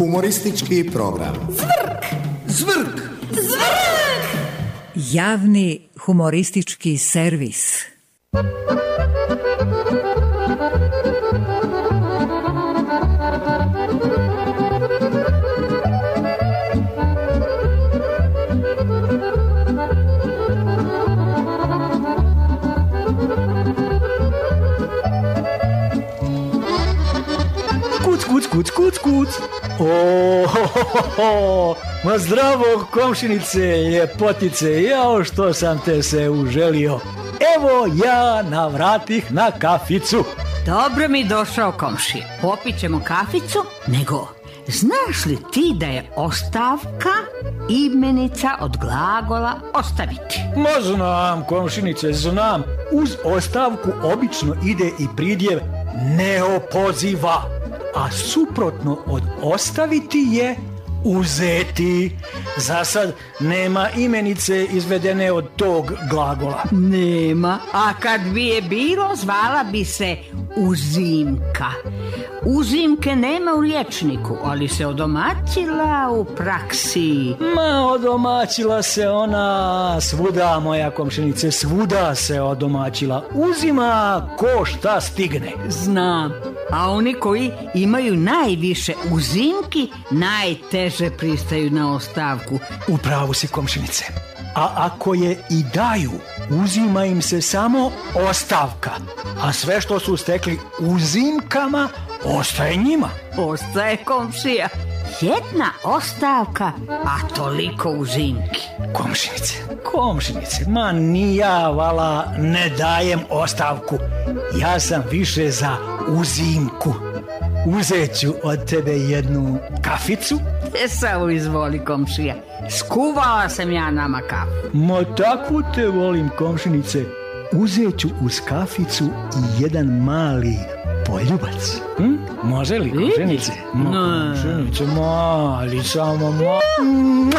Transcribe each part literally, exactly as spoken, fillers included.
Humoristički program. Zvrk! Zvrk! Zvrk! Javni humoristički servis. Kuc, kuc, kuc, kuc, kuc. O, ho, ho, ho. Ma zdravo, komšinice, ljepotice, jao što sam te se uželio. Evo ja navratih na kaficu. Dobro mi došao, komši. Popit ćemo kaficu, nego znaš li ti da je ostavka imenica od glagola ostaviti? Ma znam, komšinice, znam. Uz ostavku obično ide i pridjev neopoziva. A suprotno od ostaviti je uzeti. Za sad nema imenice izvedene od tog glagola. Nema, a kad bi je bilo, zvala bi se uzimka. Uzimke nema u rječniku, ali se odomaćila u praksi. Ma odomaćila se ona svuda, moja komšinice, svuda se odomaćila. Uzima ko šta stigne. Znam, a oni koji imaju najviše uzimki najteže pristaju na ostavku. U pravu si, komšinice. A ako je i daju, uzima im se samo ostavka, a sve što su stekli uzimkama ostaje njima. Ostaje, komšija. Jedna ostavka, a toliko uzimki. Komšinice, komšinice, ma ni ja vala ne dajem ostavku. Ja sam više za uzimku. Uzet ću od tebe jednu kaficu. E samo izvoli, komšija. Skuvala sam ja nama kafu. Ma takvu te volim, komšinice. Uzet ću uz kaficu i jedan mali poljubac. Hm? Može li, komšinice? Ma, komšinice, mali, samo mali.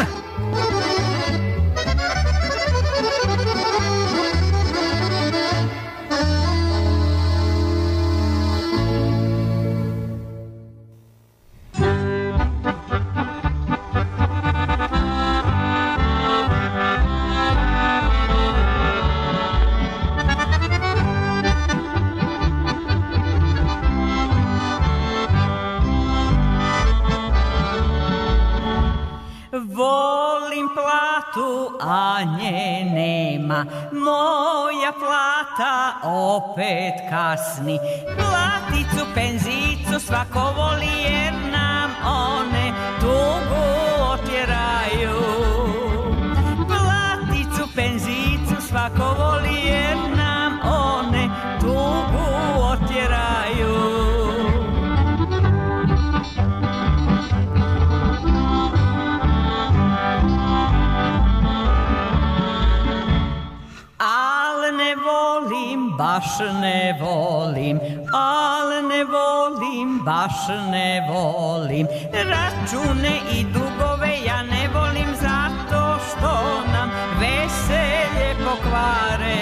Volim platu, a nje nema. Moja plata opet kasni. Platicu, penzicu svako voli, jer nam one tugu otjeraju. Platicu, penzicu svako voli, jer nam one tugu otjeraju. Baš ne volim, al ne volim, baš ne volim. Račune i dugove ja ne volim, zato što nam veselje pokvare.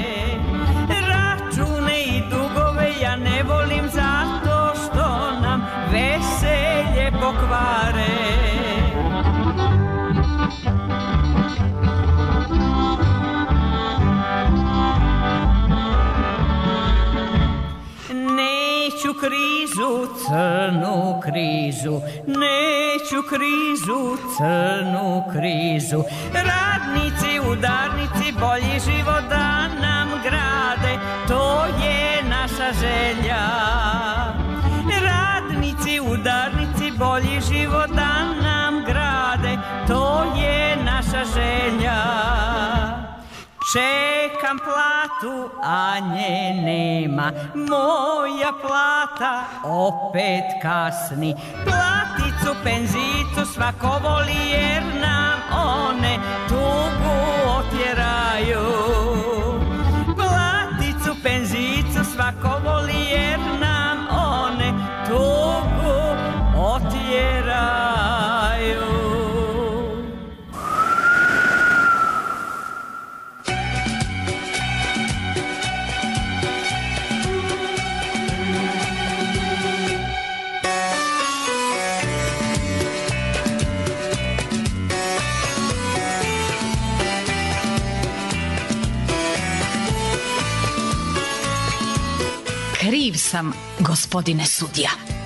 Račune i dugove ja ne volim, zato što nam veselje pokvare. Neću krizu, crnu krizu, neću krizu, crnu krizu. Radnici, udarnici, bolji život da nam grade, to je naša želja. Radnici, udarnici, bolji život da nam grade, to je naša želja. Čekam platu, a nje nema. Moja plata opet kasni. Platicu, penzicu svako voli, jer nam one tugu otjeraju. Platicu, penzicu svako voli, jer nam one tugu otjeraju. Kriv sam, gospodine sudija.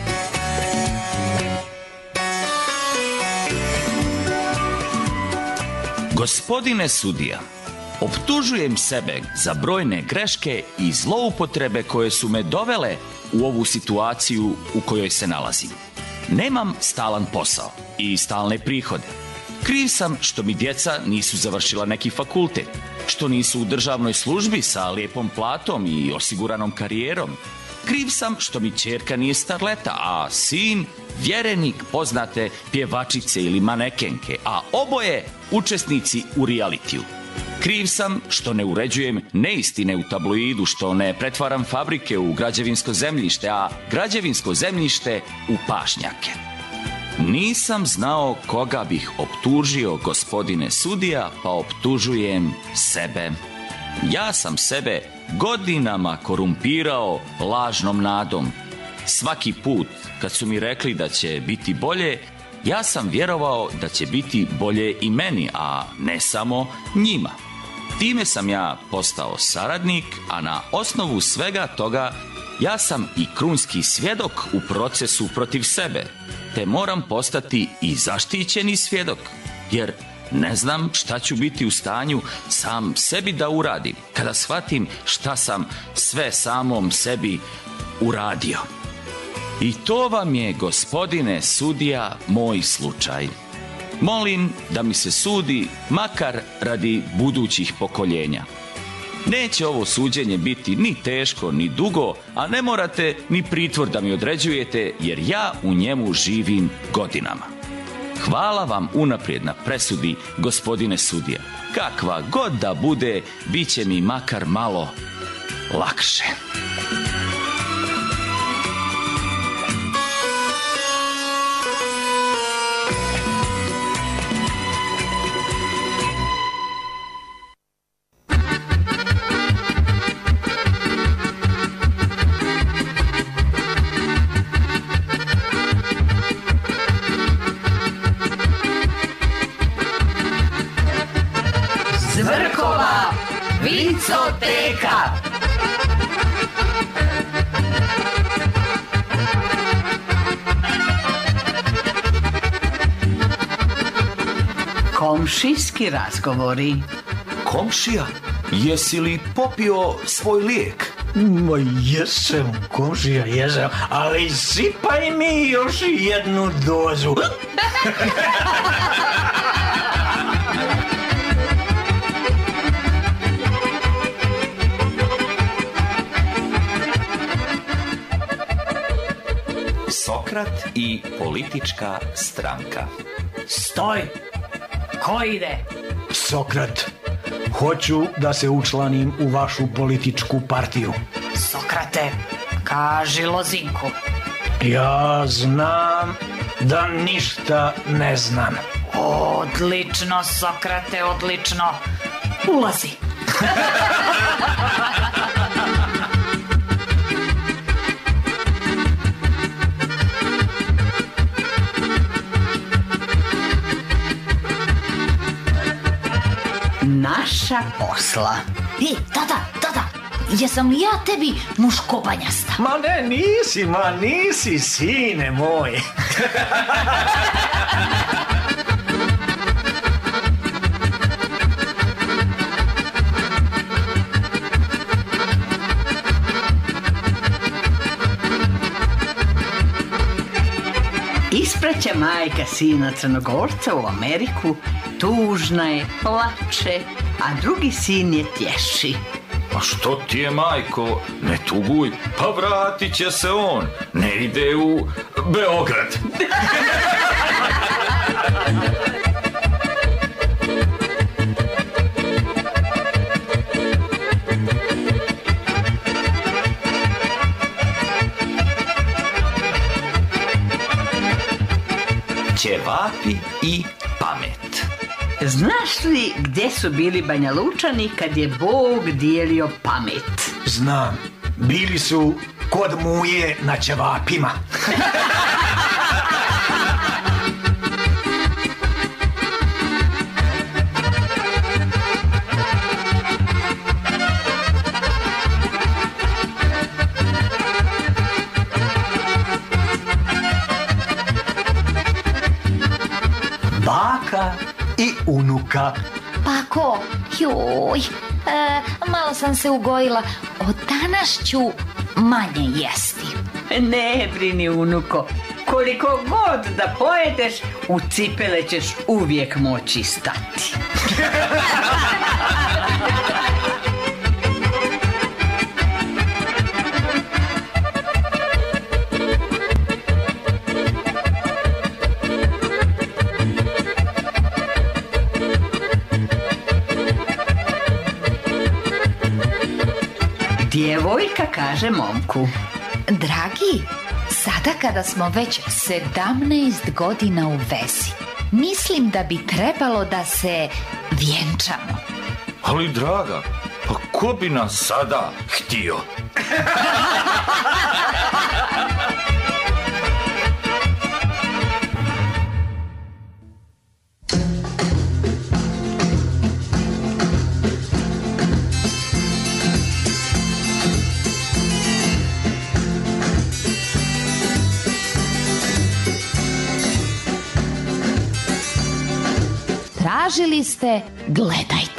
Gospodine sudija, optužujem sebe za brojne greške i zloupotrebe koje su me dovele u ovu situaciju u kojoj se nalazim. Nemam stalan posao i stalne prihode. Kriv sam što mi djeca nisu završila neki fakultet, što nisu u državnoj službi sa lijepom platom i osiguranom karijerom. Kriv sam što mi ćerka nije starleta, a sin vjerenik poznate pjevačice ili manekenke, a oboje učesnici u realitiju. Kriv sam što ne uređujem neistine u tabloidu, što ne pretvaram fabrike u građevinsko zemljište, a građevinsko zemljište u pašnjake. Nisam znao koga bih optužio, gospodine sudija, pa optužujem sebe. Ja sam sebe godinama korumpirao lažnom nadom. Svaki put kad su mi rekli da će biti bolje, ja sam vjerovao da će biti bolje i meni, a ne samo njima. Time sam ja postao saradnik, a na osnovu svega toga ja sam i krunski svjedok u procesu protiv sebe, te moram postati i zaštićeni svjedok, jer ne znam šta ću biti u stanju sam sebi da uradim kada shvatim šta sam sve samom sebi uradio. I to vam je, gospodine sudija, moj slučaj. Molim da mi se sudi makar radi budućih pokoljenja. Neće ovo suđenje biti ni teško, ni dugo, a ne morate ni pritvor da mi određujete, jer ja u njemu živim godinama. Hvala vam unaprijed na presudi, gospodine sudija. Kakva god da bude, bit će mi makar malo lakše. Zvrkova vincoteka. Komšijski razgovori. Komšija, jesi li popio svoj lijek? Ma jesam, komšija, jesam, ali sipaj mi još jednu dozu. Sokrat i politička stranka. Stoj! Ko ide? Sokrat, hoću da se učlanim u vašu političku partiju. Sokrate, kaži Lozinku. Ja znam da ništa ne znam. Odlično, Sokrate, odlično. Ulazi. Naša posla. E, tata, tata, jesam li ja tebi muškobanjasta? Ma ne, nisi, ma nisi, sine moj. Ispraća majka sina Crnogorca u Ameriku, tužna je, plače, a drugi sin je tješi. Pa što ti je, majko, ne tuguj, pa vratit će se on, ne ide u Beograd. Ćevapi i pamet. Znaš li gdje su bili Banjalučani kad je Bog dijelio pamet? Znam, bili su kod muje na ćevapima. Nika. Pa ko? Joj, e, malo sam se ugojila. Od danas ću manje jesti. Ne brini, unuko. Koliko god da pojedeš, u cipele ćeš uvijek moći stati. Djevojka kaže momku: Dragi, sada kada smo već sedamnaest godina u vezi, mislim da bi trebalo da se vjenčamo. Ali draga, pa ko bi nas sada htio? Tražili ste, gledajte.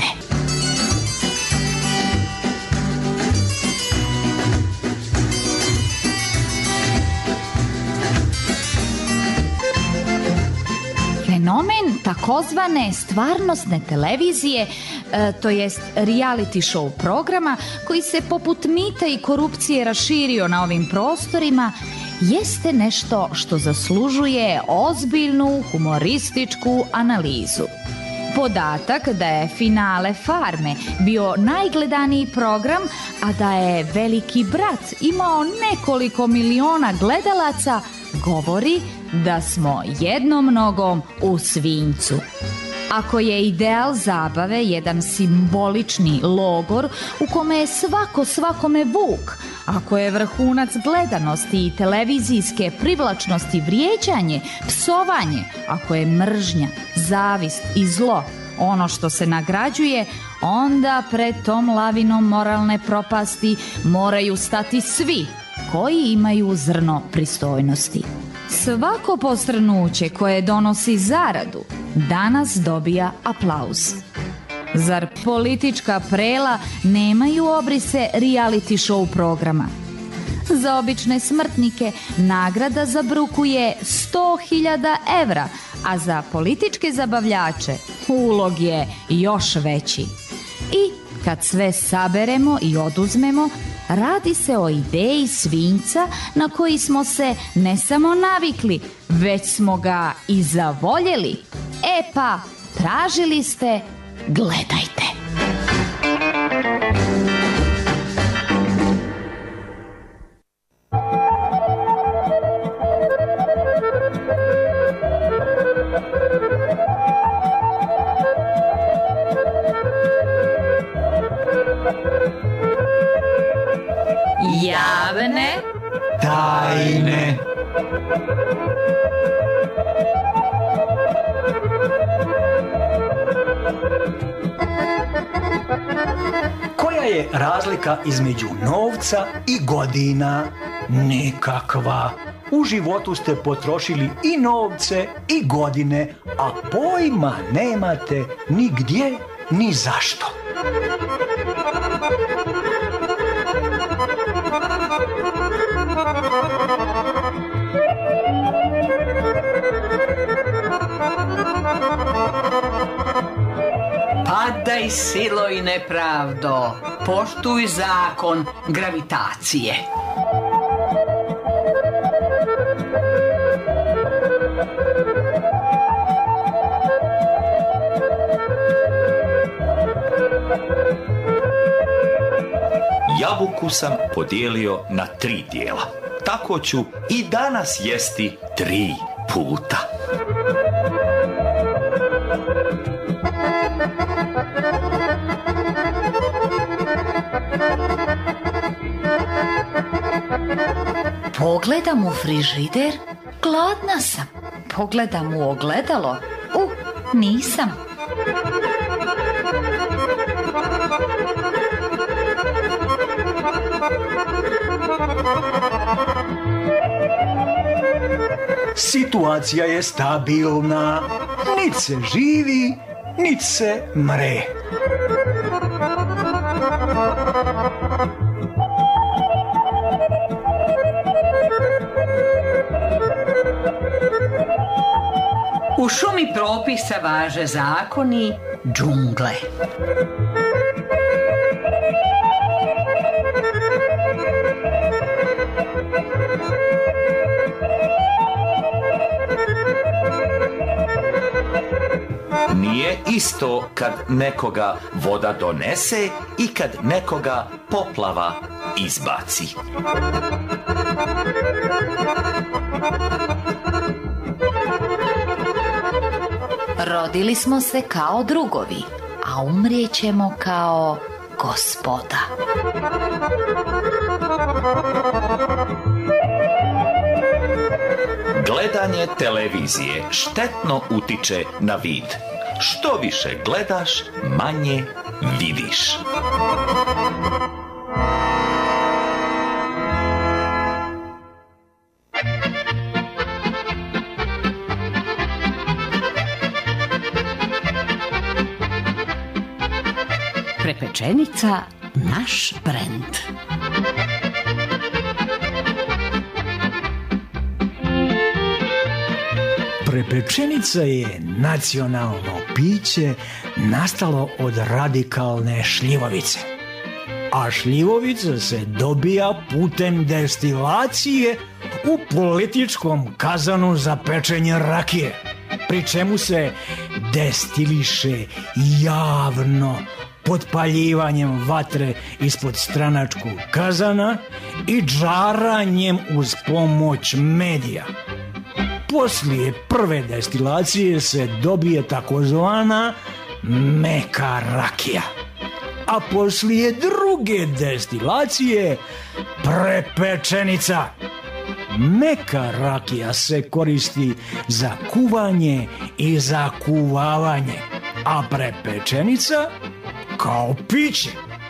Fenomen takozvane stvarnosne televizije, e, to jest reality show programa koji se poput mita i korupcije raširio na ovim prostorima, jeste nešto što zaslužuje ozbiljnu humorističku analizu. Podatak da je finale Farme bio najgledaniji program, a da je Veliki brat imao nekoliko miliona gledalaca, govori da smo jednom nogom u svinjcu. Ako je ideal zabave jedan simbolični logor u kome je svako svakome vuk, ako je vrhunac gledanosti i televizijske privlačnosti vrijeđanje, psovanje, ako je mržnja, zavist i zlo ono što se nagrađuje, onda pred tom lavinom moralne propasti moraju stati svi koji imaju zrno pristojnosti. Svako posrnuće koje donosi zaradu danas dobija aplauz. Zar politička prela nemaju obrise reality show programa? Za obične smrtnike nagrada za bruku je sto hiljada evra, a za političke zabavljače ulog je još veći. I kad sve saberemo i oduzmemo, radi se o ideji svinjca na koji smo se ne samo navikli, već smo ga i zavoljeli. E pa, tražili ste, gledajte. Javne Tajne. Koja je razlika između novca i godina? Nikakva. U životu ste potrošili i novce i godine, a pojma nemate ni gdje ni zašto. Padaj silo i nepravdo, poštuj zakon gravitacije. Jabuku sam podijelio na tri dijela. Tako ću i danas jesti tri puta. Pogledam u frižider, gladna sam. Pogledam u ogledalo, u, nisam. Situacija je stabilna, nit se živi, nit se mre. U šumi propisa važe zakoni džungle. Nije isto kad nekoga voda donese i kad nekoga poplava izbaci. Rodili smo se kao drugovi, a umrijećemo kao gospoda. Gledanje televizije štetno utiče na vid. Što više gledaš, manje vidiš. Prepečenica, naš brend. Prepečenica je nacionalno piće nastalo od radikalne šljivovice. A šljivovica se dobija putem destilacije u političkom kazanu za pečenje rakije, pri čemu se destiliše javno potpaljivanjem vatre ispod stranačkog kazana i džaranjem uz pomoć medija. Poslije prve destilacije se dobije takozvana meka rakija, a poslije druge destilacije prepečenica. Meka rakija se koristi za kuvanje i za kuvavanje, a prepečenica kao piće.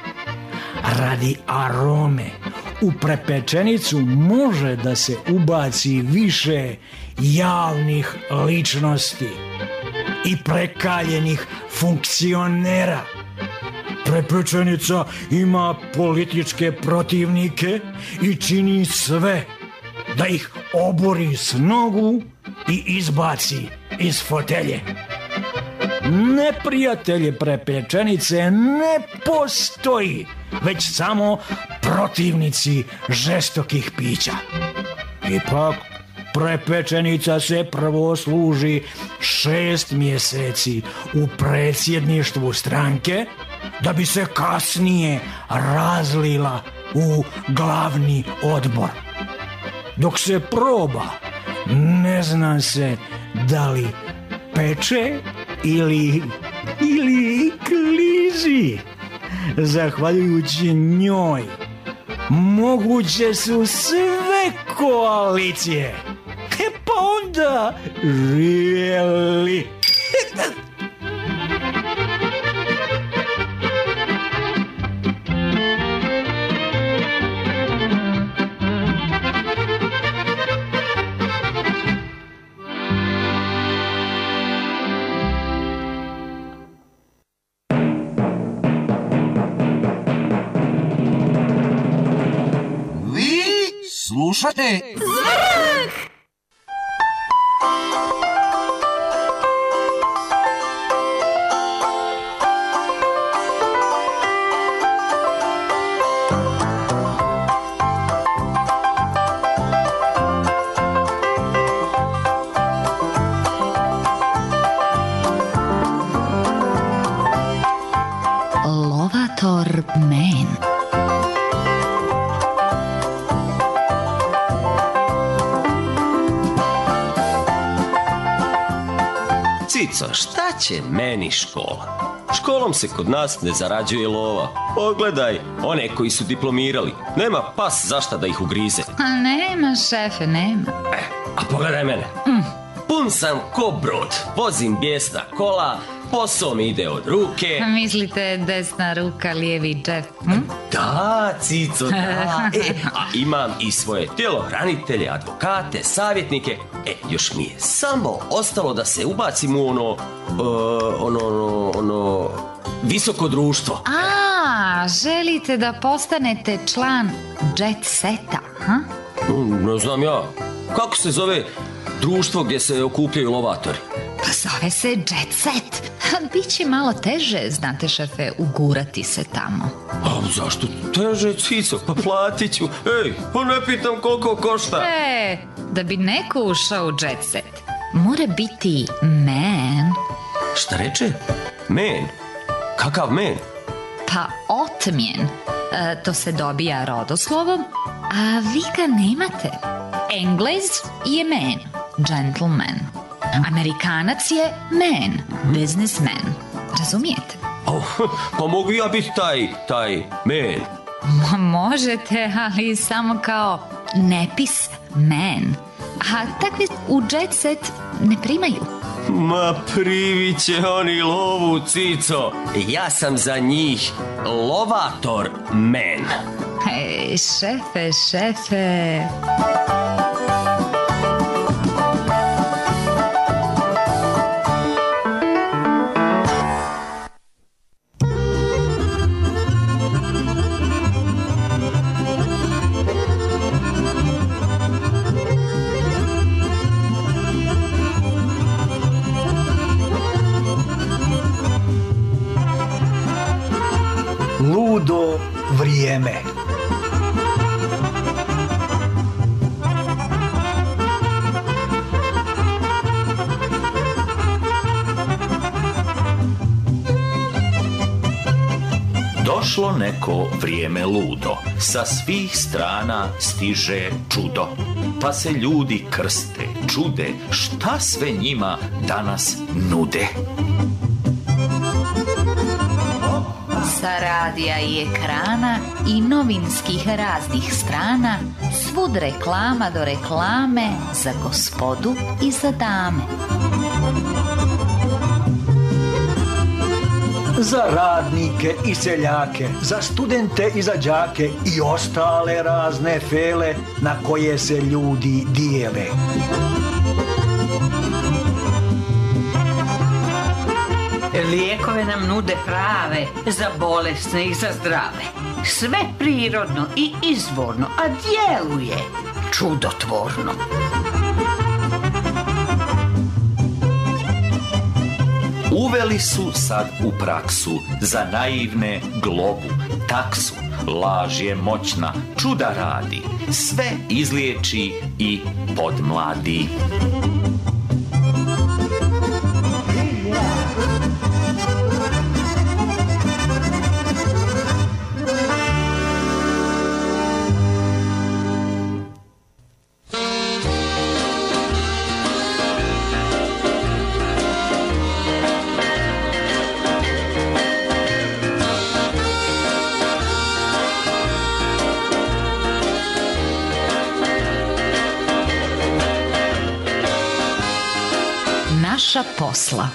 Radi arome u prepečenicu može da se ubaci više javnih ličnosti i prekaljenih funkcionera. Prepečenica ima političke protivnike i čini sve da ih obori s nogu i izbaci iz fotelje. Neprijatelje prepečenice ne postoji, već samo protivnici žestokih pića. Ipak, prepečenica se prvo služi šest mjeseci u predsjedništvu stranke, da bi se kasnije razlila u glavni odbor. Dok se proba, ne zna se da li peče ili, ili klizi. Zahvaljujući njoj moguće su sve koalicije. E pa onda želi. Slušate Zvrk! Lovator Men. Cico, šta će meni škola? Školom se kod nas ne zarađuje lova. Pogledaj, one koji su diplomirali. Nema pas zašta da ih ugrize. A nema, šefe, nema. E, a pogledaj mene. Mm. Pun sam ko brod. Vozim bijesna kola, posao mi ide od ruke. Mislite desna ruka, lijevi džep? Hm? Da, Cico, da. E, a imam i svoje tjelohranitelje, advokate, savjetnike. E, još mi je samo ostalo da se ubacim u ono, uh, ono, ono, ono, visoko društvo. A, želite da postanete član jet seta, ha? Ne znam ja. Kako se zove društvo gdje se okupljaju lovatori? Pa zove se jet set. Biće malo teže, znate šefe, ugurati se tamo. A zašto teže, Cico? Pa platit ću. Ej, pa ne pitam koliko košta. E, da bi neko ušao u jet set, mora biti man. Šta reče? Men? Kakav men? Pa otmjen. E, to se dobija rodoslovom, a vi ga nemate. Englez je man, gentleman. Amerikanac je man, businessman. Razumijete? Oh, pa mogu ja biti taj, taj men? Mo- možete, ali samo kao nepis man. A takvi u jet set ne primaju. Ma privit će oni lovu, Cico. Ja sam za njih lovator men. Ej, šefe, šefe. Ludo vrijeme. Došlo neko vrijeme ludo, sa svih strana stiže čudo. Pa se ljudi krste, čude, šta sve njima danas nude. Sa radija i ekrana i novinskih raznih strana, svud reklama do reklame za gospodu i za dame. Za radnike i seljake, za studente i za đake i ostale razne fele na koje se ljudi dijele. Lijekove nam nude prave, za bolesne i za zdrave. Sve prirodno i izvorno, a djeluje čudotvorno. Uveli su sad u praksu za naivne globu, taksu. Laž je moćna, čuda radi, sve izliječi i podmladi. Naša posla.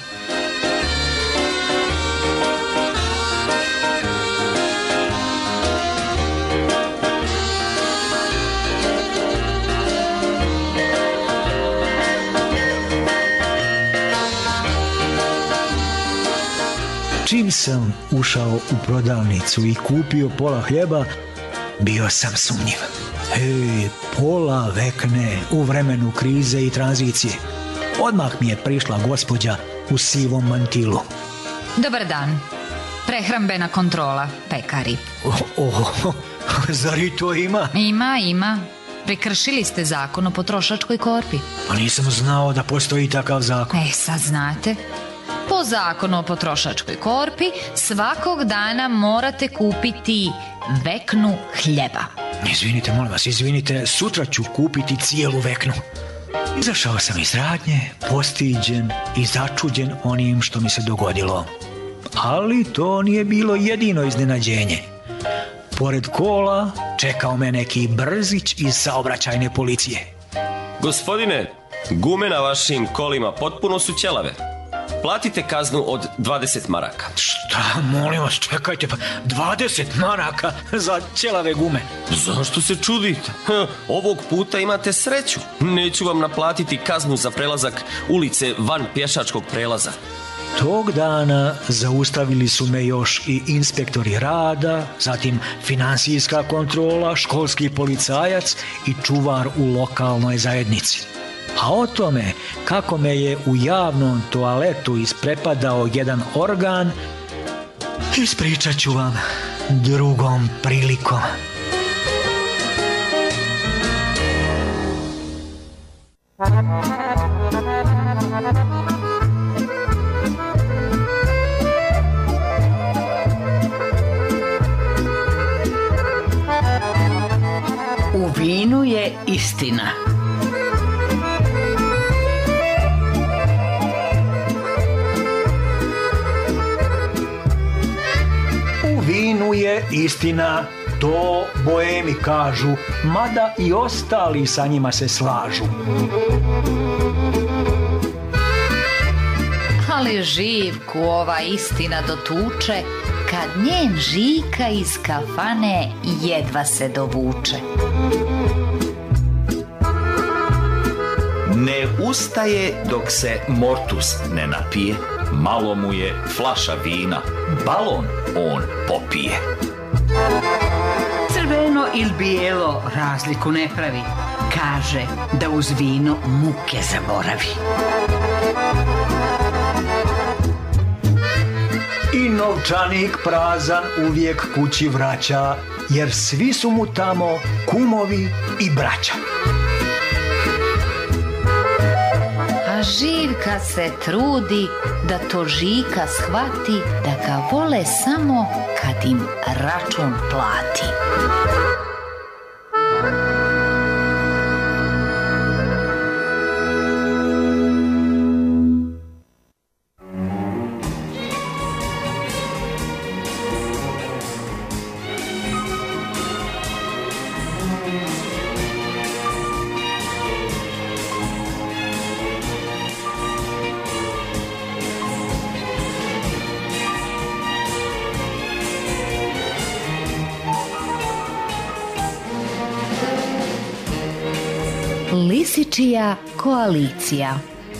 Čim sam ušao u prodavnicu i kupio pola hljeba, bio sam sumnjiv. Hej, pola vekne u vremenu krize i tranzicije. Odmah mi je prišla gospođa u sivom mantilu. Dobar dan. Prehrambena kontrola, pekari. O, o, zar i to ima? Ima, ima. Prekršili ste zakon o potrošačkoj korpi. Pa nisam znao da postoji takav zakon. E, sad znate. Po zakonu o potrošačkoj korpi svakog dana morate kupiti veknu hljeba. Izvinite, molim vas, izvinite, sutra ću kupiti cijelu veknu. Izašao sam iz radnje, postiđen i začuđen onim što mi se dogodilo. Ali to nije bilo jedino iznenađenje. Pored kola čekao me neki brzić iz saobraćajne policije. Gospodine, gume na vašim kolima potpuno su ćelave. platite kaznu od dvadeset maraka. Šta, molim vas, čekajte, pa dvadeset maraka za ćelave gume. Zašto se čudite? Hm, ovog puta imate sreću. Neću vam naplatiti kaznu za prelazak ulice van pješačkog prelaza. Tog dana zaustavili su me još i inspektori rada, zatim financijska kontrola, školski policajac i čuvar u lokalnoj zajednici. A o tome kako me je u javnom toaletu isprepadao jedan organ, ispričat ću vam drugom prilikom. U vinu je istina. U vinu je istina, to boemi kažu, mada i ostali sa njima se slažu. Ali Živku ova istina dotuče, kad njen Žika iz kafane jedva se dovuče. Ne ustaje dok se mortus ne napije, malo mu je flaša vina, balon on popije. Crveno ili bijelo razliku ne pravi. Kaže da uz vino muke zaboravi. I novčanik prazan uvijek kući vraća, jer svi su mu tamo kumovi i braća. A Živka se trudi da to Žika shvati da ga vole samo kad im račun plati. Lisičija koalicija.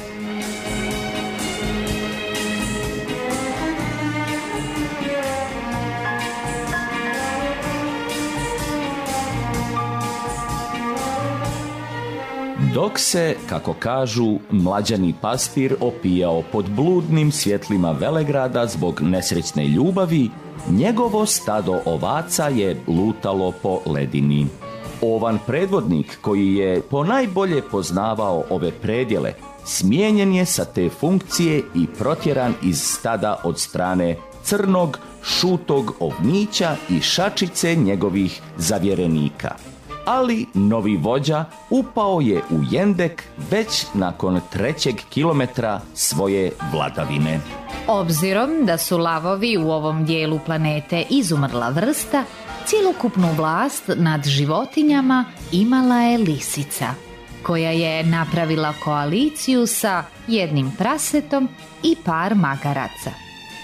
Dok se, kako kažu, mlađani pastir opijao pod bludnim svjetlima Velegrada zbog nesrećne ljubavi, njegovo stado ovaca je lutalo po ledini. Ovan predvodnik, koji je ponajbolje poznavao ove predjele, smijenjen je sa te funkcije i protjeran iz stada od strane crnog, šutog ovnića i šačice njegovih zavjerenika. Ali novi vođa upao je u jendek već nakon trećeg kilometra svoje vladavine. Obzirom da su lavovi u ovom dijelu planete izumrla vrsta, cjelokupnu vlast nad životinjama imala je lisica, koja je napravila koaliciju sa jednim prasetom i par magaraca.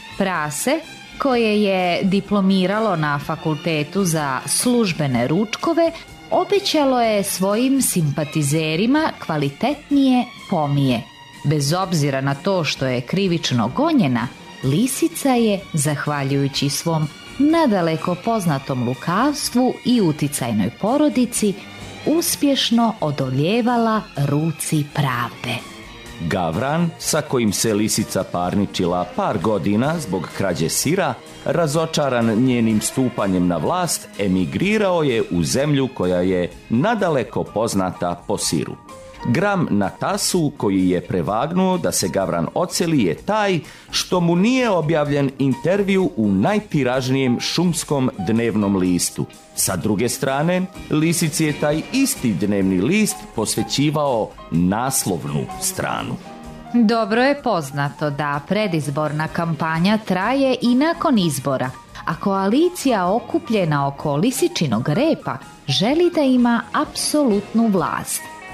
Prase, koje je diplomiralo na fakultetu za službene ručkove, obećalo je svojim simpatizerima kvalitetnije pomije. Bez obzira na to što je krivično gonjena, lisica je, zahvaljujući svom nadaleko poznatom lukavstvu i uticajnoj porodici, uspješno odoljevala ruci pravde. Gavran, sa kojim se lisica parničila par godina zbog krađe sira, razočaran njenim stupanjem na vlast, emigrirao je u zemlju koja je nadaleko poznata po siru. Gram na tasu koji je prevagnuo da se Gavran odseli je taj što mu nije objavljen intervju u najtiražnijem šumskom dnevnom listu. Sa druge strane, lisici je taj isti dnevni list posvećivao naslovnu stranu. Dobro je poznato da predizborna kampanja traje i nakon izbora, a koalicija okupljena oko lisičinog repa želi da ima apsolutnu vlast.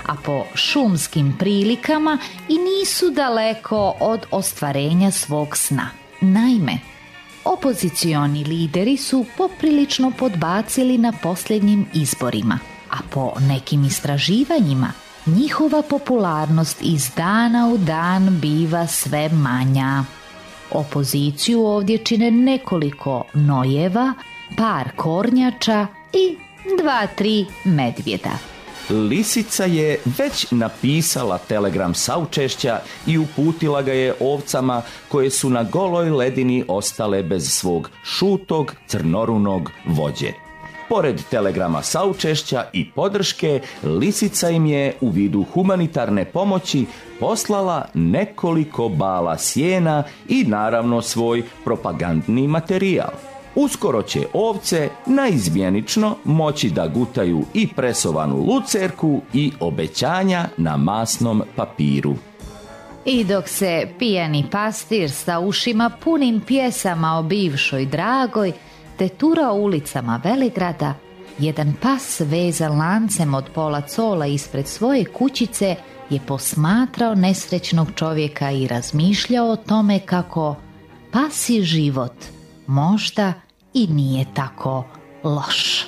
a po šumskim prilikama i nisu daleko od ostvarenja svog sna. Naime, opozicioni lideri su poprilično podbacili na posljednjim izborima, a po nekim istraživanjima njihova popularnost iz dana u dan biva sve manja. Opoziciju ovdje čine nekoliko nojeva, par kornjača i dva, tri medvjeda. Lisica je već napisala telegram saučešća i uputila ga je ovcama koje su na goloj ledini ostale bez svog šutog crnorunog vođe. Pored telegrama saučešća i podrške, Lisica im je u vidu humanitarne pomoći poslala nekoliko bala sjena i naravno svoj propagandni materijal. Uskoro će ovce naizmjenično moći da gutaju i presovanu lucerku i obećanja na masnom papiru. I dok se pijani pastir sa ušima punim pjesama o bivšoj dragoj tetura ulicama Velegrada, jedan pas vezan lancem od pola cola ispred svoje kućice je posmatrao nesrećnog čovjeka i razmišljao o tome kako pasji život možda i nije tako loš.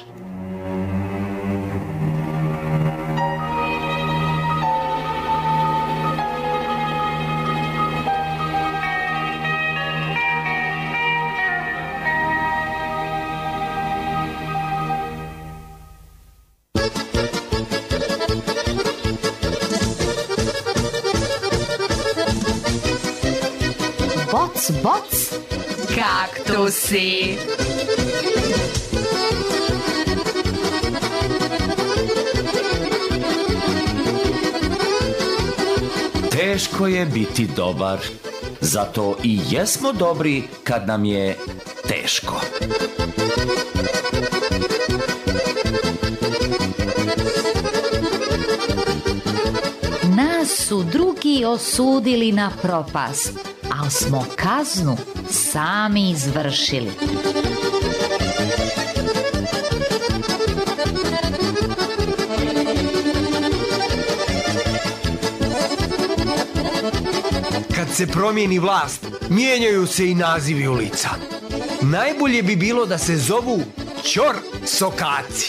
Boc, boc, kaktusi. Teško je biti dobar, zato i jesmo dobri kad nam je teško. Nas su drugi osudili na propast, ali smo kaznu sami izvršili. Kad se promijeni vlast, mijenjaju se i nazivi ulica. Najbolje bi bilo da se zovu Ćor Sokaci.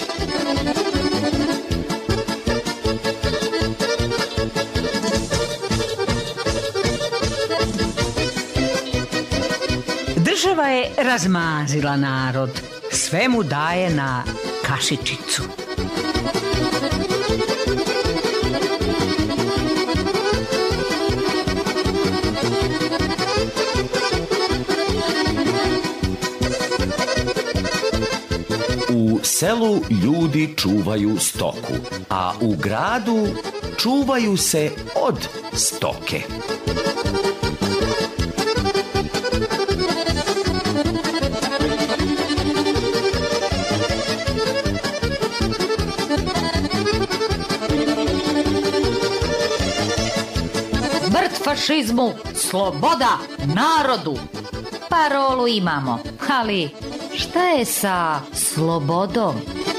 Država je razmazila narod, sve mu daje na kašičicu. U selu ljudi čuvaju stoku, a u gradu čuvaju se od stoke. Smrt fašizmu, sloboda narodu. Parolu imamo, ali šta je sa slobodom?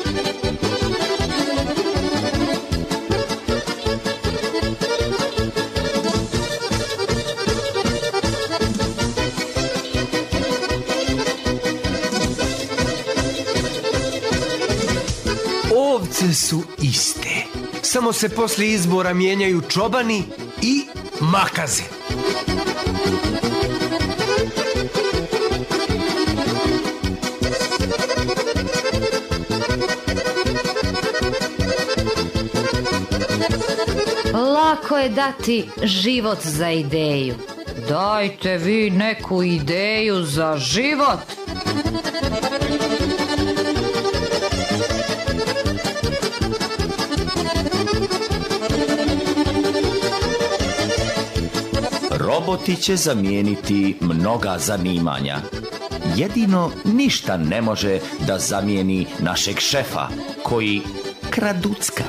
Ovce su iste, samo se poslije izbora mijenjaju čobani i makaze. Lako je dati život za ideju. Dajte vi neku ideju za život. Roboti će zamijeniti mnoga zanimanja. Jedino ništa ne može da zamijeni našeg šefa, koji kraducka.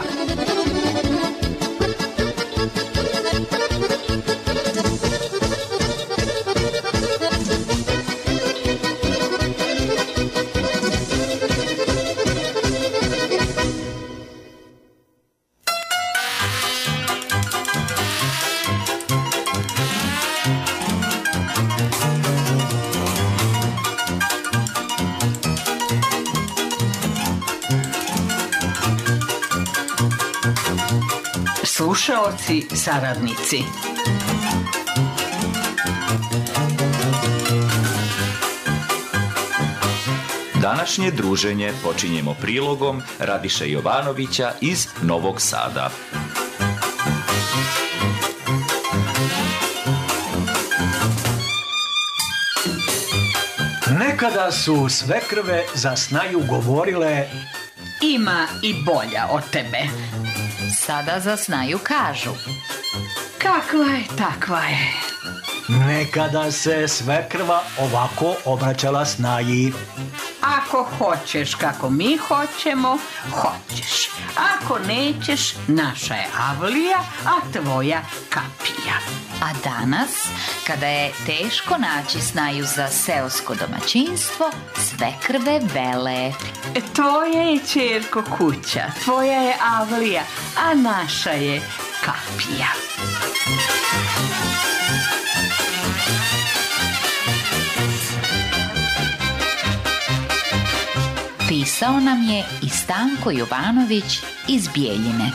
slušaoci, saradnici. Današnje druženje počinjemo prilogom Radiše Jovanovića iz Novog Sada. Nekada su svekrve za snaju govorile: Ima i bolja od tebe. Sada za snaju kažu: Kakva je, takva je. Nekada se svekrva ovako obraćala snaji: Ako hoćeš kako mi hoćemo, hoćeš. Ako nećeš, naša je avlija, a tvoja kapija. A danas, kada je teško naći snaju za seosko domaćinstvo, svekrve vele: Tvoja je, ćerko, kuća, tvoja je avlija, a naša je kapija. Pisao nam je i Stanko Jovanović iz Bijeljine.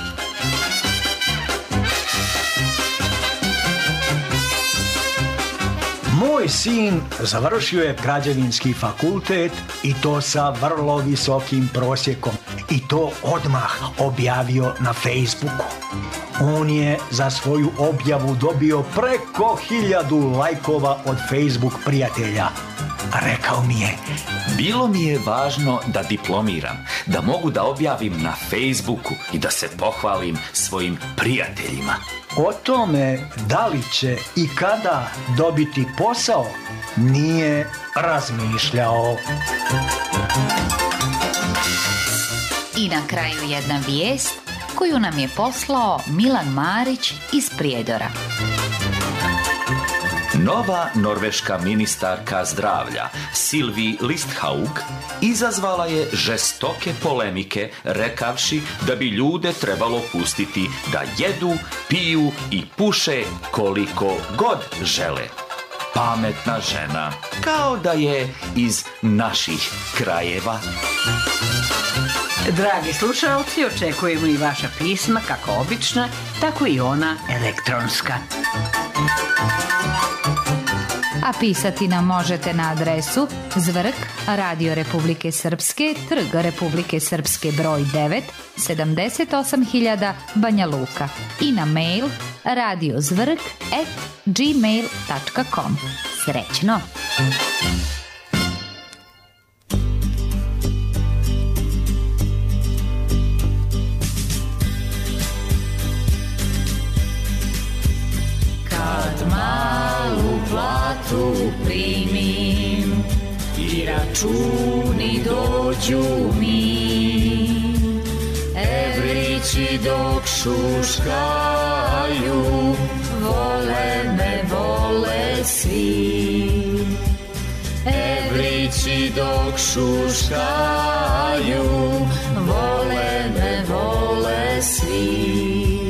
Moj sin završio je građevinski fakultet i to sa vrlo visokim prosjekom. I to odmah objavio na Facebooku. On je za svoju objavu dobio preko hiljadu lajkova od Facebook prijatelja. Rekao mi je: Bilo mi je važno da diplomiram, da mogu da objavim na Facebooku i da se pohvalim svojim prijateljima. O tome da li će i kada dobiti posao nije razmišljao. I na kraju jedna vijest koju nam je poslao Milan Marić iz Prijedora. Nova norveška ministarka zdravlja Sylvie Listhaug izazvala je žestoke polemike rekavši da bi ljude trebalo pustiti da jedu, piju i puše koliko god žele. Pametna žena, kao da je iz naših krajeva. Dragi slušalci, očekujemo i vaša pisma, kako obična, tako i ona elektronska. A pisati nam možete na adresu Zvrk, Radio Republike Srpske, Trg Republike Srpske broj devet, sedamdeset osam hiljada Banja Luka i na mail radiozvrk at gmail dot com. Srećno! Kad malu platu primim i računi dođu mi, evrići dok šuškaju, vole me, vole svi. Evrići dok šuškaju, vole me, vole svi.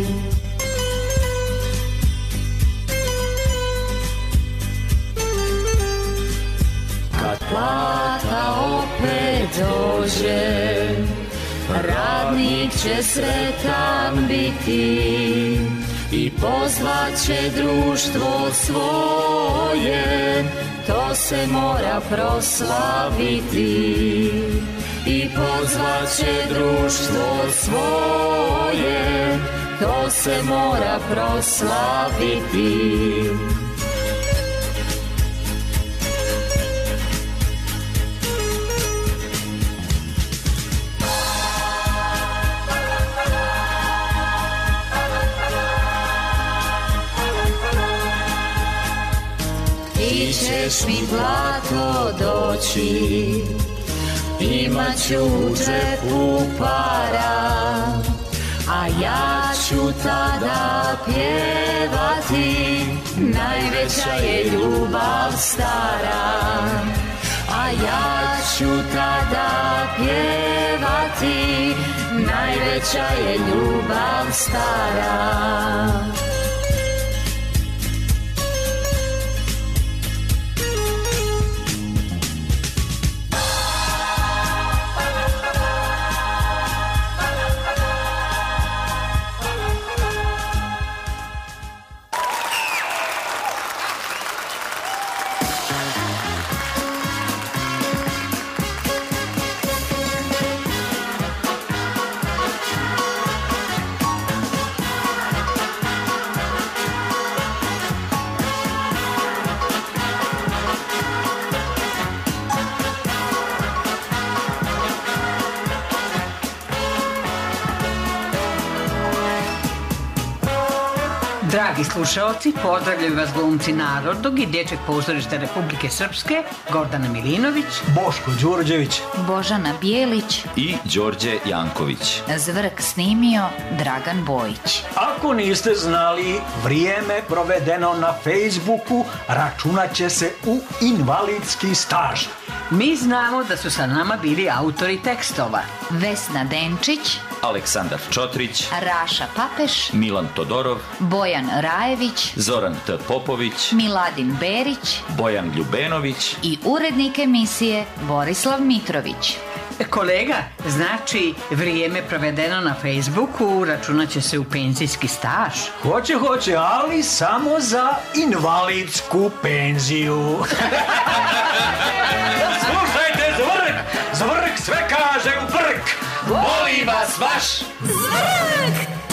Kad plata opet dođe, radnik će sretan biti i pozvaće društvo svoje, to se mora proslaviti. I pozvaće društvo svoje, to se mora proslaviti. Ti ćeš mi blato doći, imat ću u džepu para, a ja ću tada pjevati, najveća je ljubav stara. A ja ću tada pjevati, najveća je ljubav stara. Dragi slušaoci, pozdravljaju vas glumci Narodnog i Dječjeg pozorišta Republike Srpske, Gordana Milinović, Boško Đurđević, Božana Bijelić i Đorđe Janković. Zvrk snimio Dragan Bojić. Ako niste znali, vrijeme provedeno na Facebooku računat će se u invalidski staž. Mi znamo da su sa nama bili autori tekstova Vesna Denčić, Aleksandar Čotrić, Raša Papeš, Milan Todorov, Bojan Rajević, Zoran T. Popović, Miladin Berić Bojan Ljubenović i urednik emisije Borislav Mitrović. Kolega, znači vrijeme provedeno na Facebooku računat će se u penzijski staž. Hoće, hoće, ali samo za invalidsku penziju. Slušajte, Zvrk! Zvrk sve kaže u brk! Voli vas vaš Zvrk!